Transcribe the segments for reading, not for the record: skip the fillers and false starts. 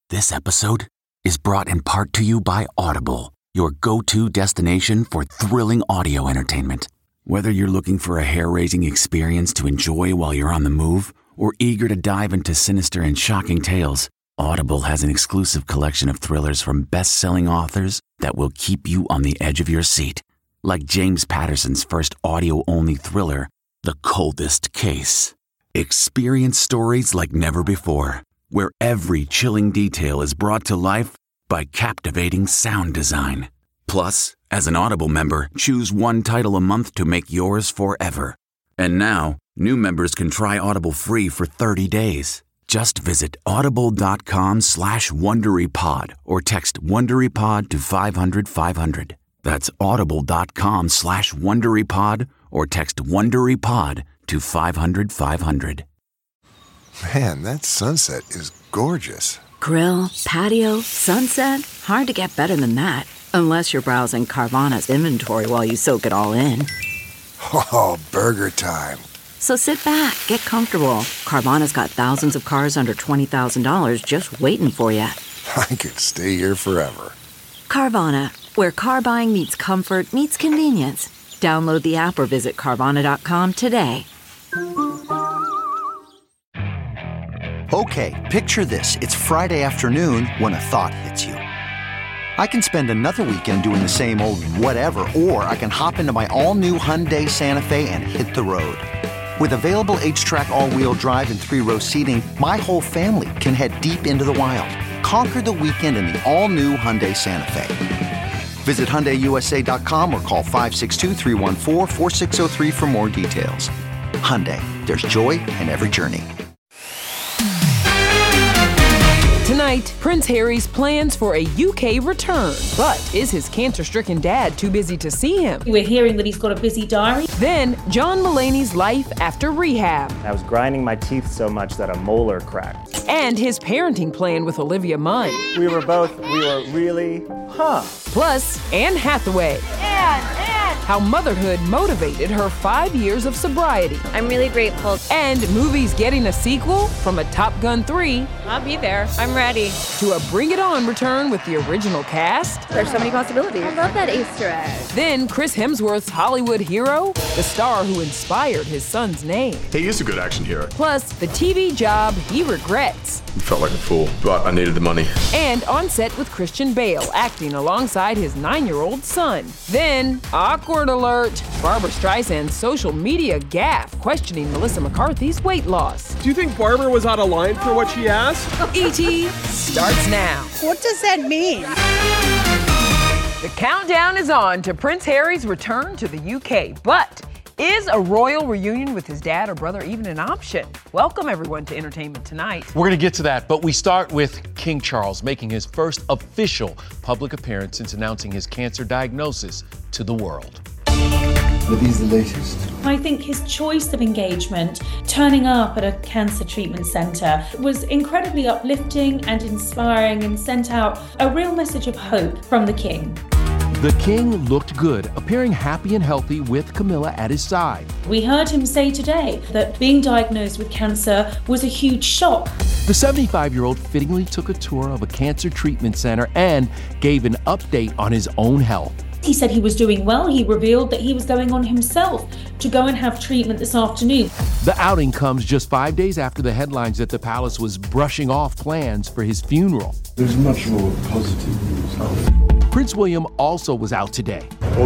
This episode is brought in part to you by Audible, your go-to destination for thrilling audio entertainment. Whether you're looking for a hair-raising experience to enjoy while you're on the move or eager to dive into sinister and shocking tales, Audible has an exclusive collection of thrillers from best-selling authors that will keep you on the edge of your seat. Like James Patterson's first audio-only thriller, The Coldest Case. Experience stories like never before, where every chilling detail is brought to life by captivating sound design. Plus, as an Audible member, choose one title a month to make yours forever. And now, new members can try Audible free for 30 days. Just visit audible.com/WonderyPod or text WonderyPod to 500-500. That's audible.com/WonderyPod or text WonderyPod to 500-500. Man, that sunset is gorgeous. Grill, patio, sunset. Hard to get better than that. Unless you're browsing Carvana's inventory while you soak it all in. Oh, burger time. So sit back, get comfortable. Carvana's got thousands of cars under $20,000 just waiting for you. I could stay here forever. Carvana, where car buying meets comfort meets convenience. Download the app or visit Carvana.com today. Okay, picture this. It's Friday afternoon when a thought hits you. I can spend another weekend doing the same old whatever, or I can hop into my all-new Hyundai Santa Fe and hit the road. With available H-Track all-wheel drive and 3-row seating, my whole family can head deep into the wild. Conquer the weekend in the all-new Hyundai Santa Fe. Visit HyundaiUSA.com or call 562-314-4603 for more details. Hyundai, there's joy in every journey. Tonight, Prince Harry's plans for a UK return. But is his cancer-stricken dad too busy to see him? We're hearing that he's got a busy diary. Then, John Mulaney's life after rehab. I was grinding my teeth so much that a molar cracked. And his parenting plan with Olivia Munn. We were really, Plus, Anne Hathaway. How motherhood motivated her 5 years of sobriety. I'm really grateful. And movies getting a sequel from a Top Gun 3. I'll be there. I'm ready. To a Bring It On return with the original cast. There's so many possibilities. I love that Easter egg. Then Chris Hemsworth's Hollywood hero, the star who inspired his son's name. He is a good action hero. Plus, the TV job he regrets. I felt like a fool, but I needed the money. And on set with Christian Bale, acting alongside his 9-year-old son. Then, awkward alert, Barbra Streisand's social media gaffe questioning Melissa McCarthy's weight loss. Do you think Barbara was out of line for what she asked? E.T. starts now. What does that mean? The countdown is on to Prince Harry's return to the UK, but is a royal reunion with his dad or brother even an option? Welcome, everyone, to Entertainment Tonight. We're going to get to that, but we start with King Charles making his first official public appearance since announcing his cancer diagnosis to the world. Are these the latest? I think his choice of engagement, turning up at a cancer treatment centre, was incredibly uplifting and inspiring and sent out a real message of hope from the King. The King looked good, appearing happy and healthy with Camilla at his side. We heard him say today that being diagnosed with cancer was a huge shock. The 75-year-old fittingly took a tour of a cancer treatment center and gave an update on his own health. He said he was doing well. He revealed that he was going on himself to go and have treatment this afternoon. The outing comes just 5 days after the headlines that the palace was brushing off plans for his funeral. There's much more positive news. Prince William also was out today,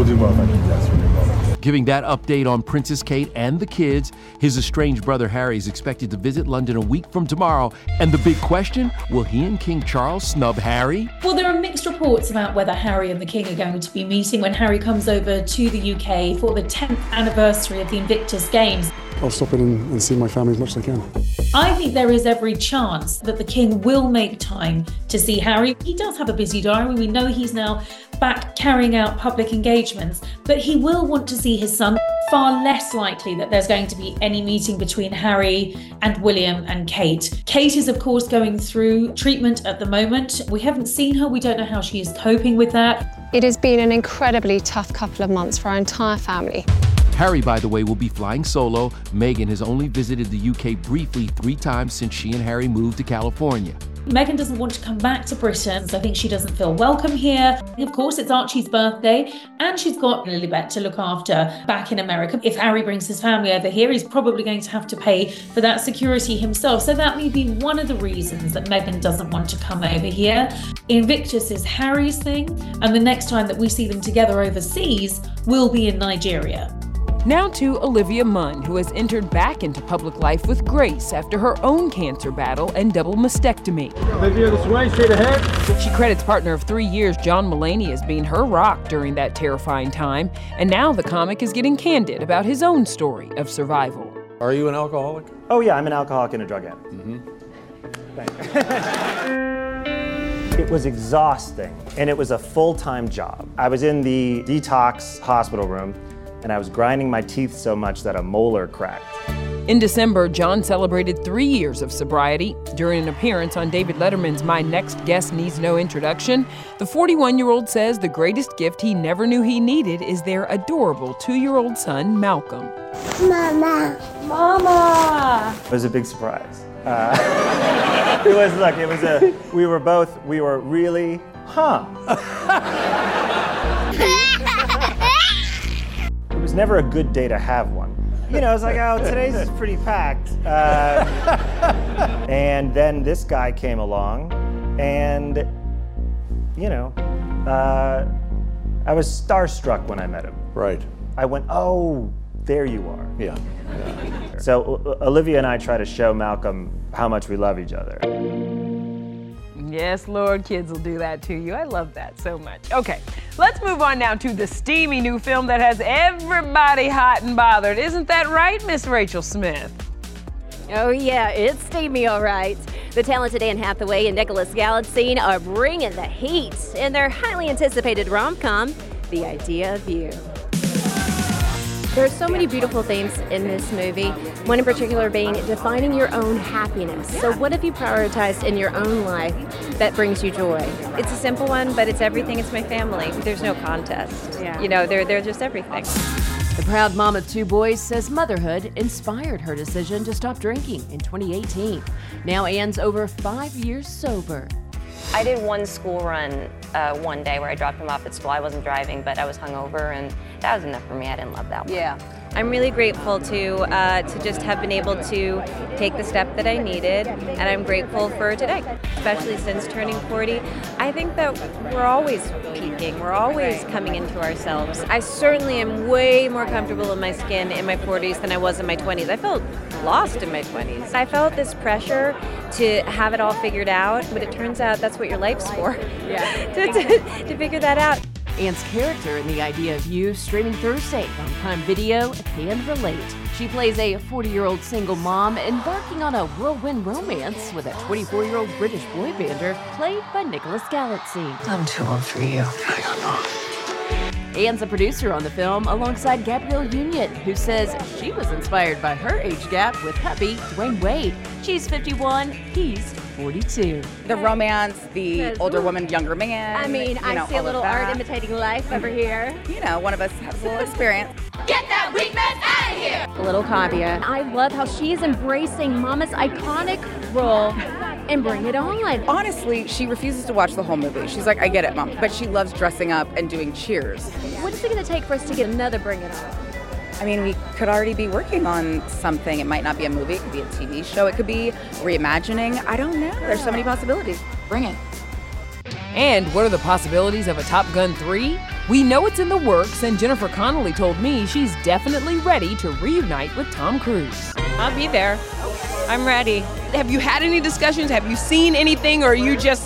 giving that update on Princess Kate and the kids. His estranged brother Harry is expected to visit London a week from tomorrow. And the big question, will he and King Charles snub Harry? Well, there are mixed reports about whether Harry and the King are going to be meeting when Harry comes over to the UK for the 10th anniversary of the Invictus Games. I'll stop in and see my family as much as I can. I think there is every chance that the King will make time to see Harry. He does have a busy diary. We know he's now back carrying out public engagements, but he will want to see his son. Far less likely that there's going to be any meeting between Harry and William and Kate. Kate is, of course, going through treatment at the moment. We haven't seen her. We don't know how she is coping with that. It has been an incredibly tough couple of months for our entire family. Harry, by the way, will be flying solo. Meghan has only visited the UK briefly 3 times since she and Harry moved to California. Meghan doesn't want to come back to Britain, so I think she doesn't feel welcome here. Of course, it's Archie's birthday, and she's got Lilibet to look after back in America. If Harry brings his family over here, he's probably going to have to pay for that security himself. So that may be one of the reasons that Meghan doesn't want to come over here. Invictus is Harry's thing, and the next time that we see them together overseas will be in Nigeria. Now to Olivia Munn, who has entered back into public life with grace after her own cancer battle and double mastectomy. Olivia, this way, straight ahead. She credits partner of 3 years, John Mulaney, as being her rock during that terrifying time. And now the comic is getting candid about his own story of survival. Are you an alcoholic? Oh yeah, I'm an alcoholic and a drug addict. It was exhausting, and it was a full-time job. I was in the detox hospital room, and I was grinding my teeth so much that a molar cracked. In December, John celebrated 3 years of sobriety. During an appearance on David Letterman's My Next Guest Needs No Introduction, the 41-year-old says the greatest gift he never knew he needed is their adorable 2-year-old son, Malcolm. Mama. It was a big surprise. We were really, It was never a good day to have one. You know, it's like, oh, today's is pretty packed. And then this guy came along, and, I was starstruck when I met him. Right. I went, oh, there you are. Yeah. So Olivia and I try to show Malcolm how much we love each other. Yes, Lord, kids will do that to you. I love that so much. Okay, let's move on now to the steamy new film that has everybody hot and bothered. Isn't that right, Miss Rachel Smith? Oh yeah, it's steamy, all right. The talented Anne Hathaway and Nicholas Galitzine are bringing the heat in their highly anticipated rom-com, The Idea of You. There are so many beautiful themes in this movie, one in particular being defining your own happiness. So what have you prioritized in your own life that brings you joy? It's a simple one, but it's everything. It's my family. There's no contest. Yeah. You know, they're just everything. The proud mom of 2 boys says motherhood inspired her decision to stop drinking in 2018. Now Anne's over 5 years sober. I did one school run one day where I dropped him off at school. I wasn't driving, but I was hungover, and that was enough for me. I didn't love that one. Yeah. I'm really grateful to just have been able to take the step that I needed, and I'm grateful for today, especially since turning 40. I think that we're always peaking. We're always coming into ourselves. I certainly am way more comfortable in my skin in my 40s than I was in my 20s. I felt lost in my 20s. I felt this pressure to have it all figured out, but it turns out that's what your life's for. Yeah. to figure that out. Anne's character in The Idea of You, streaming Thursday on Prime Video and Relate. She plays a 40-year-old single mom embarking on a whirlwind romance with a 24-year-old British boy bander played by Nicholas Galitzine. I'm too old for you. Anne's a producer on the film alongside Gabrielle Union, who says she was inspired by her age gap with hubby Dwayne Wade. She's 51, he's 42. The romance, the older woman, younger man. I mean, I see a little art imitating life over here. You know, one of us has a little experience. Get that weak man out of here! A little caveat. I love how she's embracing Mama's iconic role and bring it on. Honestly, she refuses to watch the whole movie. She's like, I get it, Mom. But she loves dressing up and doing cheers. What is it going to take for us to get another Bring It On? I mean, we could already be working on something. It might not be a movie. It could be a TV show. It could be reimagining. I don't know. There's so many possibilities. Bring it. And what are the possibilities of a Top Gun 3? We know it's in the works, and Jennifer Connelly told me she's definitely ready to reunite with Tom Cruise. I'll be there. I'm ready. Have you had any discussions? Have you seen anything, or are you just...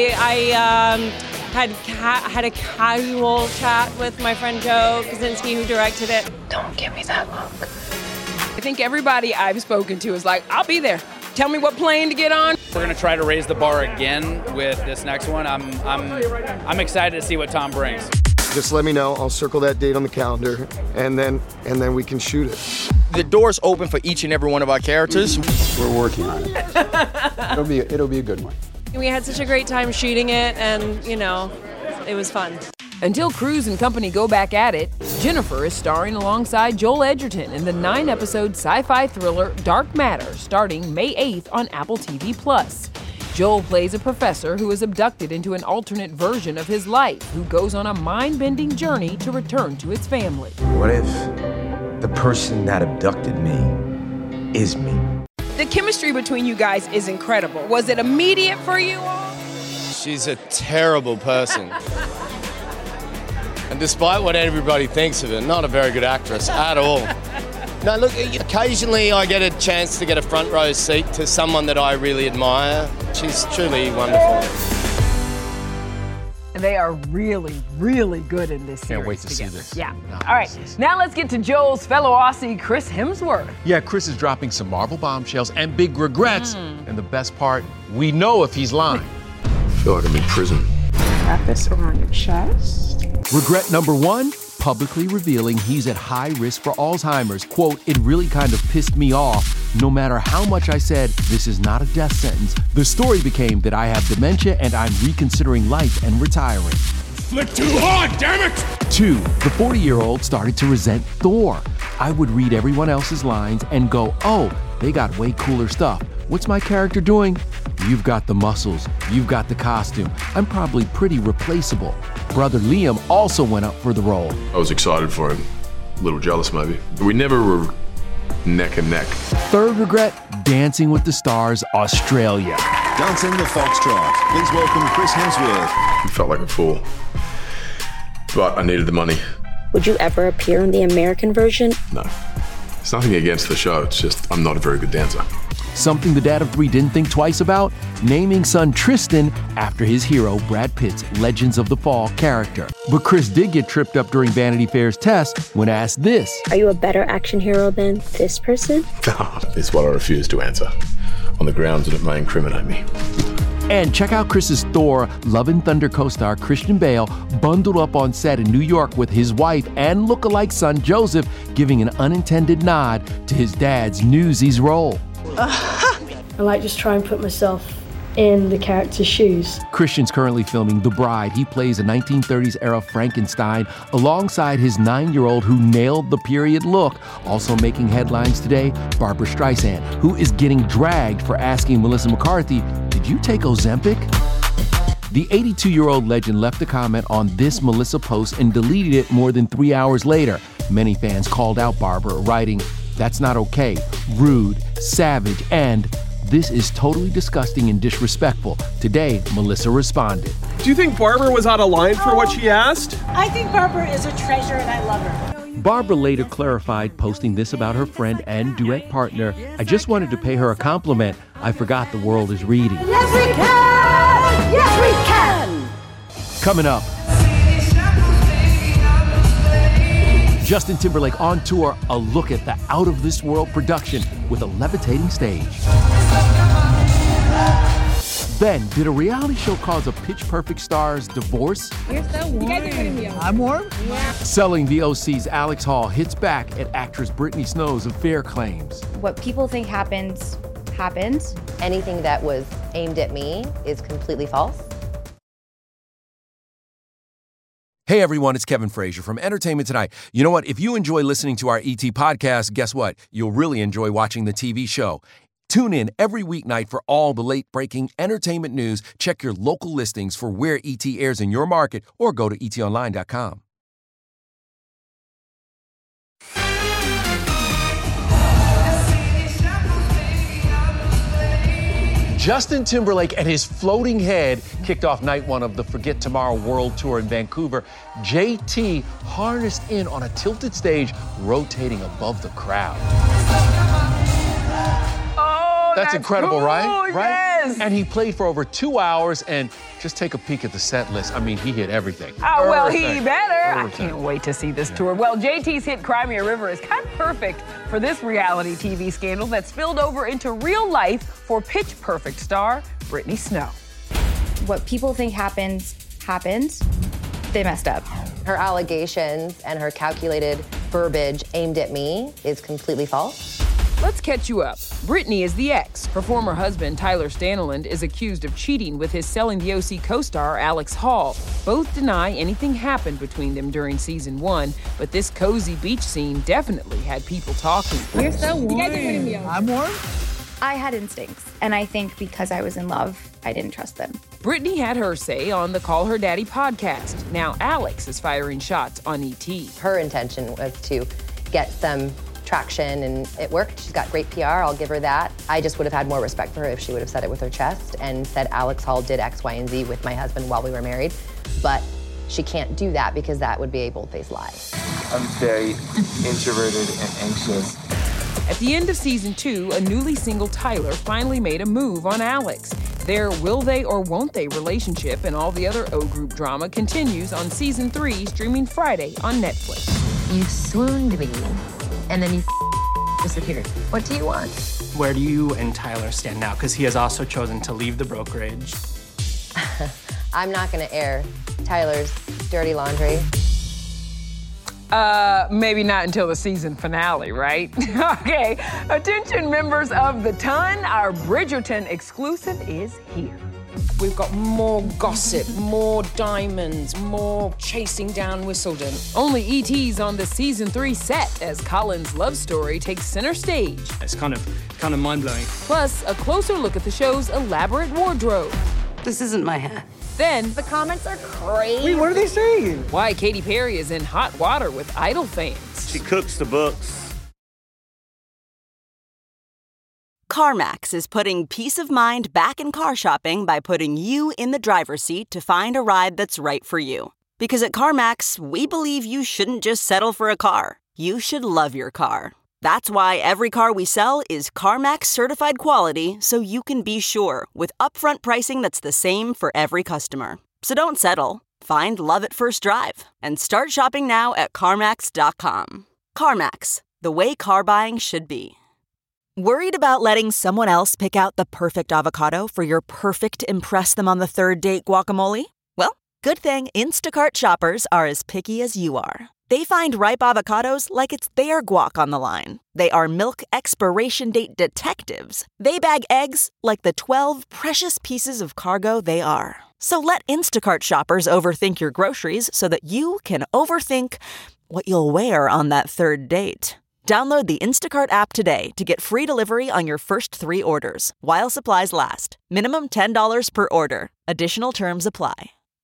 had a casual chat with my friend Joe Kosinski, who directed it. Don't give me that look. I think everybody I've spoken to is like, I'll be there. Tell me what plane to get on. We're gonna try to raise the bar again with this next one. I'm excited to see what Tom brings. Just let me know. I'll circle that date on the calendar, and then we can shoot it. The door's open for each and every one of our characters. We're working on it. It'll be a good one. We had such a great time shooting it, and, you know, it was fun. Until Cruise and company go back at it, Jennifer is starring alongside Joel Edgerton in the 9-episode sci-fi thriller Dark Matter, starting May 8th on Apple TV+. Joel plays a professor who is abducted into an alternate version of his life, who goes on a mind-bending journey to return to his family. What if the person that abducted me is me? The chemistry between you guys is incredible. Was it immediate for you all? She's a terrible person. And despite what everybody thinks of her, not a very good actress at all. No, look, occasionally I get a chance to get a front row seat to someone that I really admire. She's truly wonderful. And they are really, really good in this series. Can't wait to together. see this. Yeah. All right. Now let's get to Joel's fellow Aussie, Chris Hemsworth. Yeah, Chris is dropping some Marvel bombshells and big regrets. And the best part, we know if he's lying. I feel like I'm in prison. Wrap this around your chest. Regret number 1, publicly revealing he's at high risk for Alzheimer's. Quote, "It really kind of pissed me off. No matter how much I said, this is not a death sentence, the story became that I have dementia and I'm reconsidering life and retiring." Flick too hard, damn it! 2, the 40-year-old started to resent Thor. "I would read everyone else's lines and go, oh, they got way cooler stuff. What's my character doing? You've got the muscles. You've got the costume. I'm probably pretty replaceable." Brother Liam also went up for the role. I was excited for him. A little jealous, maybe. But we never were neck and neck. 3rd regret, Dancing with the Stars, Australia. Dancing the Foxtrot. Please welcome Chris Hemsworth. I felt like a fool. But I needed the money. Would you ever appear in the American version? No. It's nothing against the show. It's just I'm not a very good dancer. Something the dad of 3 didn't think twice about? Naming son Tristan after his hero Brad Pitt's Legends of the Fall character. But Chris did get tripped up during Vanity Fair's test when asked this. Are you a better action hero than this person? It's what I refuse to answer, on the grounds that it may incriminate me. And check out Chris's Thor Love and Thunder co-star Christian Bale bundled up on set in New York with his wife and lookalike son Joseph, giving an unintended nod to his dad's Newsies role. I like just try and put myself in the character's shoes. Christian's currently filming The Bride. He plays a 1930s era Frankenstein alongside his 9-year-old who nailed the period look. Also making headlines today, Barbra Streisand, who is getting dragged for asking Melissa McCarthy, "Did you take Ozempic?" The 82-year-old legend left a comment on this Melissa post and deleted it more than 3 hours later. Many fans called out Barbara, writing, "That's not okay, rude, savage, and this is totally disgusting and disrespectful." Today, Melissa responded. Do you think Barbara was out of line for what she asked? I think Barbara is a treasure and I love her. Barbara later clarified, posting this about her friend and duet partner. "I just wanted to pay her a compliment. I forgot the world is reading." Yes, we can! Yes, we can! Coming up, Justin Timberlake on tour, a look at the out-of-this-world production with a levitating stage. Then, did a reality show cause a Pitch Perfect star's divorce? You're so warm. You guys are getting me over. I'm warm? Yeah. Selling the OC's Alex Hall hits back at actress Brittany Snow's affair claims. What people think happens, happens. Anything that was aimed at me is completely false. Hey everyone, it's Kevin Frazier from Entertainment Tonight. You know what? If you enjoy listening to our ET podcast, guess what? You'll really enjoy watching the TV show. Tune in every weeknight for all the late-breaking entertainment news. Check your local listings for where ET airs in your market or go to etonline.com. Justin Timberlake and his floating head kicked off night 1 of the Forget Tomorrow World Tour in Vancouver. JT harnessed in on a tilted stage, rotating above the crowd. Oh, that's incredible, cool, right? Yes. And he played for over 2 hours, and just take a peek at the set list. I mean, he hit everything. Oh, well, he better. I can't wait to see this tour. Well, JT's hit Cry Me a River is kind of perfect for this reality TV scandal that spilled over into real life for Pitch Perfect star Brittany Snow. What people think happens, happens. They messed up. Her allegations and her calculated verbiage aimed at me is completely false. Let's catch you up. Brittany is the ex. Her former husband, Tyler Staniland, is accused of cheating with his Selling the OC co-star, Alex Hall. Both deny anything happened between them during season 1, but this cozy beach scene definitely had people talking. You're so warm. You guys are getting me over. I'm warm? I had instincts, and I think because I was in love, I didn't trust them. Brittany had her say on the Call Her Daddy podcast. Now Alex is firing shots on E.T. Her intention was to get some traction, and it worked. She's got great PR, I'll give her that. I just would have had more respect for her if she would have said it with her chest and said Alex Hall did X, Y, and Z with my husband while we were married. But she can't do that because that would be a bold-faced lie. I'm very introverted and anxious. At the end of season 2, a newly single Tyler finally made a move on Alex. Their will they or won't they relationship and all the other O Group drama continues on season 3, streaming Friday on Netflix. You swooned me, and then you disappeared. What do you want? Where do you and Tyler stand now? Because he has also chosen to leave the brokerage. I'm not gonna air Tyler's dirty laundry. Maybe not until the season finale, right? Okay, attention members of The Ton, our Bridgerton exclusive is here. We've got more gossip, more diamonds, more chasing down Whistledown. Only ET's on the season 3 set as Colin's love story takes center stage. It's kind of mind-blowing. Plus, a closer look at the show's elaborate wardrobe. This isn't my hair. Then, The comments are crazy. Wait, what are they saying? why Katy Perry is in hot water with Idol fans. She cooks the books. CarMax is putting peace of mind back in car shopping by putting you in the driver's seat to find a ride that's right for you. Because at CarMax, we believe you shouldn't just settle for a car. You should love your car. That's why every car we sell is CarMax certified quality, so you can be sure with upfront pricing that's the same for every customer. So don't settle. Find love at first drive and start shopping now at CarMax.com. CarMax, the way car buying should be. Worried about letting someone else pick out the perfect avocado for your perfect impress them on the third date guacamole? Well, good thing Instacart shoppers are as picky as you are. They find ripe avocados like it's their guac on the line. They are milk expiration date detectives. They bag eggs like the 12 precious pieces of cargo they are. So let Instacart shoppers overthink your groceries so that you can overthink what you'll wear on that third date. Download the Instacart app today to get free delivery on your first 3 orders, while supplies last. Minimum $10 per order. Additional terms apply.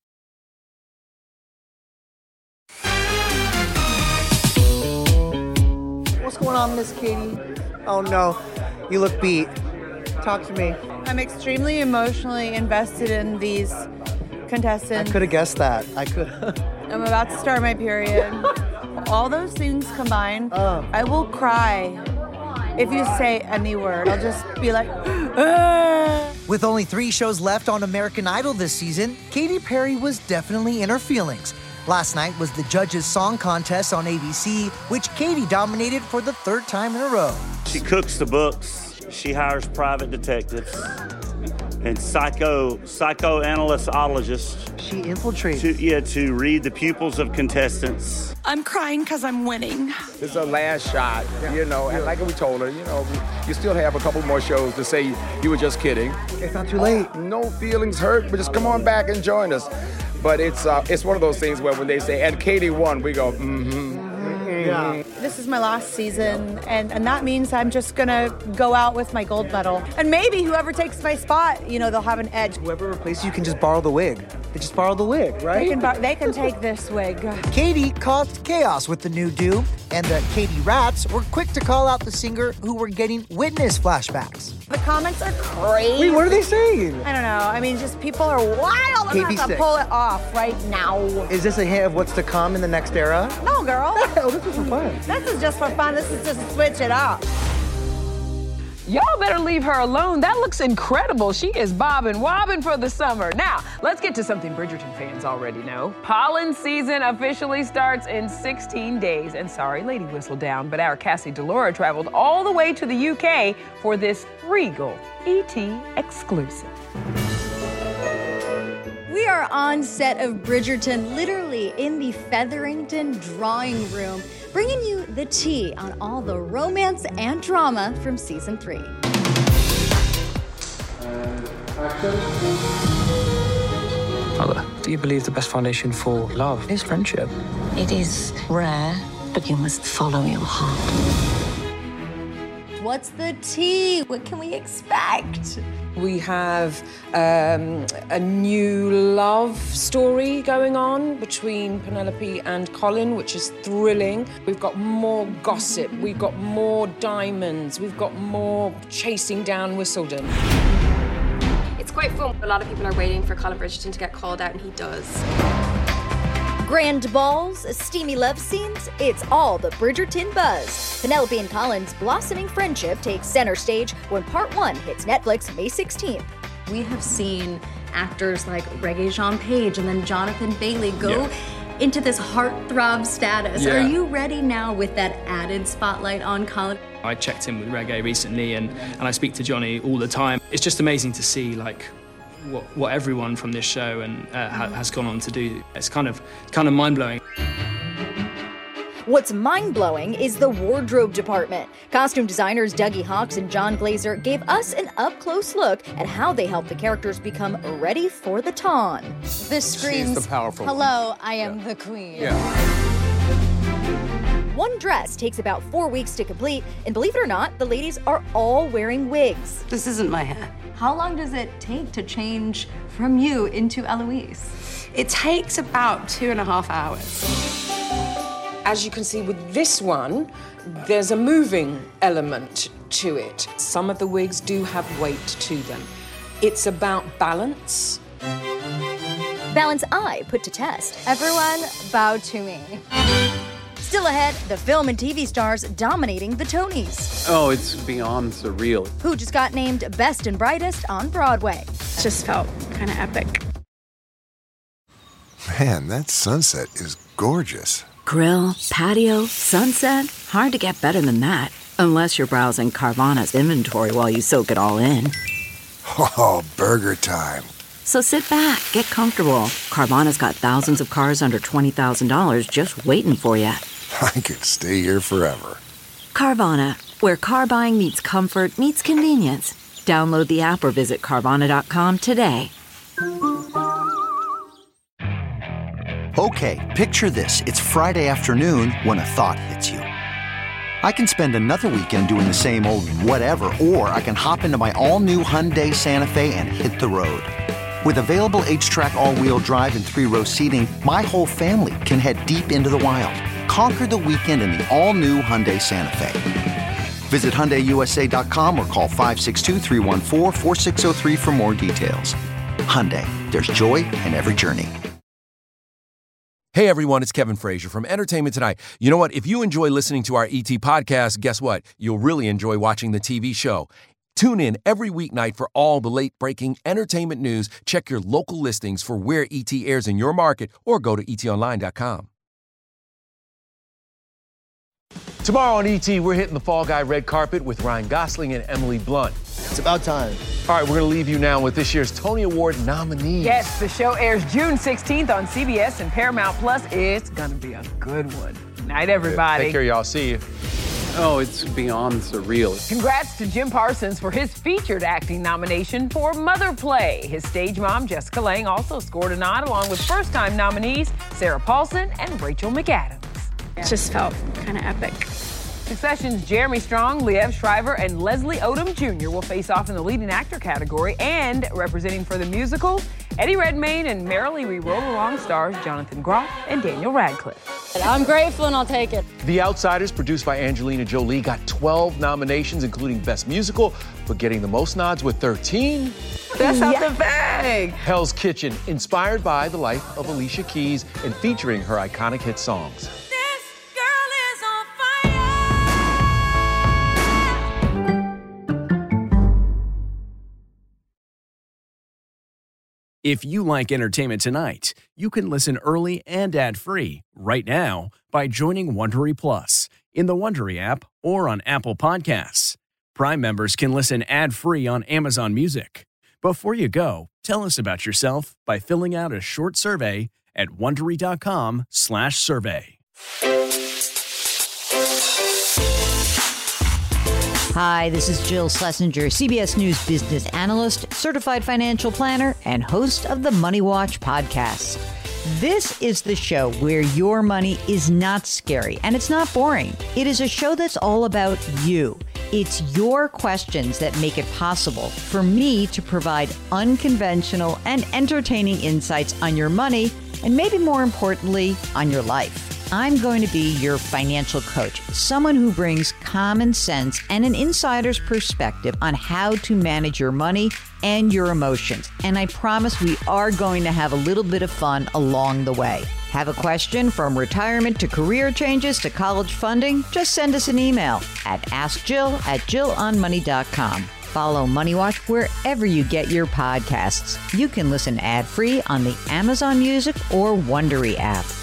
What's going on, Miss Katie? Oh no, you look beat. Talk to me. I'm extremely emotionally invested in these contestants. I could have guessed that. I could. I'm about to start my period. All those things combined, I will cry if you say any word. I'll just be like, With only 3 shows left on American Idol this season, Katy Perry was definitely in her feelings. Last night was the Judges' Song Contest on ABC, which Katy dominated for the 3rd time in a row. She cooks the books. She hires private detectives and psychoanalysts. She infiltrates. To read the pupils of contestants. I'm crying because I'm winning. This is her last shot, and like we told her, you still have a couple more shows to say you were just kidding. It's not too late. No feelings hurt, but just come on back and join us. But it's one of those things where when they say, and Katie won, we go, Yeah. This is my last season, and that means I'm just gonna go out with my gold medal. And maybe whoever takes my spot, they'll have an edge. Whoever replaces you can just borrow the wig. They just borrow the wig, right? They can take this wig. Katy caused chaos with the new do, and the Katy Rats were quick to call out the singer who were getting witness flashbacks. The comments are crazy. Wait, what are they saying? I don't know. just people are wild. I'm about to pull it off right now. Is this a hint of what's to come in the next era? No, girl. Oh, this is for fun. This is just for fun. This is just to switch it up. Y'all better leave her alone. That looks incredible. She is bobbing, wobbing for the summer. Now, let's get to something Bridgerton fans already know. Pollen season officially starts in 16 days. And sorry, Lady Whistledown, but our Cassie Delora traveled all the way to the UK for this regal ET exclusive. We are on set of Bridgerton, literally in the Featherington drawing room, bringing you the tea on all the romance and drama from season 3. Mother, do you believe the best foundation for love is friendship? It is rare, but you must follow your heart. What's the tea? What can we expect? We have a new love story going on between Penelope and Colin, which is thrilling. We've got more gossip, we've got more diamonds, we've got more chasing down Whistledown. It's quite fun. A lot of people are waiting for Colin Bridgerton to get called out, and he does. Grand balls, steamy love scenes, it's all the Bridgerton buzz. Penelope and Colin's blossoming friendship takes center stage when Part 1 hits Netflix May 16th. We have seen actors like Regé-Jean Page and then Jonathan Bailey go into this heartthrob status. Yeah. Are you ready now with that added spotlight on Colin? I checked in with Regé recently, and I speak to Johnny all the time. It's just amazing to see, like, what everyone from this show and has gone on to do. It's kind of mind-blowing. What's mind-blowing is the wardrobe department. Costume designers Dougie Hawkes and John Glazer gave us an up-close look at how they help the characters become ready for the ton. This screams, She's the powerful one. hello, I am the queen. One dress takes about 4 weeks to complete, and believe it or not, the ladies are all wearing wigs. This isn't my hair. How long does it take to change from you into Eloise? It takes about 2.5 hours. As you can see with this one, there's a moving element to it. Some of the wigs do have weight to them. It's about balance. Balance I put to test. Everyone bow to me. Still ahead, the film and TV stars dominating the Tonys. Oh, it's beyond surreal. Who just got named Best and Brightest on Broadway. Just felt kind of epic. Man, that sunset is gorgeous. Grill, patio, sunset. Hard to get better than that. Unless you're browsing Carvana's inventory while you soak it all in. Oh, burger time. So sit back, get comfortable. Carvana's got thousands of cars under $20,000 just waiting for you. I could stay here forever. Carvana, where car buying meets comfort meets convenience. Download the app or visit Carvana.com today. Okay, picture this. It's Friday afternoon when a thought hits you. I can spend another weekend doing the same old whatever, or I can hop into my all-new Hyundai Santa Fe and hit the road. With available H-Track all-wheel drive and 3-row seating, my whole family can head deep into the wild. Conquer the weekend in the all-new Hyundai Santa Fe. Visit HyundaiUSA.com or call 562-314-4603 for more details. Hyundai, there's joy in every journey. Hey everyone, it's Kevin Frazier from Entertainment Tonight. You know what? If you enjoy listening to our ET podcast, guess what? You'll really enjoy watching the TV show. Tune in every weeknight for all the late-breaking entertainment news. Check your local listings for where ET airs in your market or go to etonline.com. Tomorrow on ET, we're hitting the Fall Guy red carpet with Ryan Gosling and Emily Blunt. It's about time. All right, we're going to leave you now with this year's Tony Award nominees. Yes, the show airs June 16th on CBS and Paramount Plus. It's going to be a good one. Night, everybody. Take care, y'all. See you. Oh, it's beyond surreal. Congrats to Jim Parsons for his featured acting nomination for Mother Play. His stage mom, Jessica Lange, also scored a nod, along with first-time nominees Sarah Paulson and Rachel McAdams. It just felt kind of epic. Succession's Jeremy Strong, Liev Schreiber, and Leslie Odom Jr. will face off in the leading actor category, and representing for the musical, Eddie Redmayne and Merrily We Roll Along stars Jonathan Groff and Daniel Radcliffe. I'm grateful and I'll take it. The Outsiders, produced by Angelina Jolie, got 12 nominations, including Best Musical, but getting the most nods with 13. That's out the bag. Hell's Kitchen, inspired by the life of Alicia Keys and featuring her iconic hit songs. If you like Entertainment Tonight, you can listen early and ad-free right now by joining Wondery Plus in the Wondery app or on Apple Podcasts. Prime members can listen ad-free on Amazon Music. Before you go, tell us about yourself by filling out a short survey at Wondery.com/survey. Hi, this is Jill Schlesinger, CBS News business analyst, certified financial planner, and host of the Money Watch podcast. This is the show where your money is not scary and it's not boring. It is a show that's all about you. It's your questions that make it possible for me to provide unconventional and entertaining insights on your money, and maybe more importantly, on your life. I'm going to be your financial coach, someone who brings common sense and an insider's perspective on how to manage your money and your emotions. And I promise we are going to have a little bit of fun along the way. Have a question from retirement to career changes to college funding? Just send us an email at askjill@jillonmoney.com. Follow Money Watch wherever you get your podcasts. You can listen ad-free on the Amazon Music or Wondery app.